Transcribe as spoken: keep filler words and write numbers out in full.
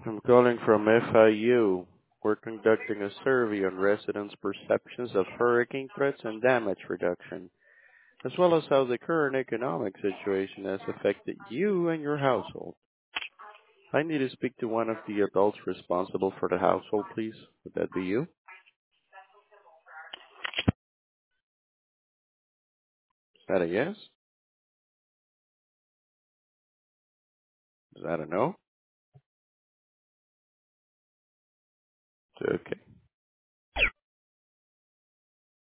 I'm calling from F I U. We're conducting a survey on residents' perceptions of hurricane threats and damage reduction, as well as how the current economic situation has affected you and your household. I need to speak to one of the adults responsible for the household, please. Would that be you? Is that a yes? Is that a no? Okay.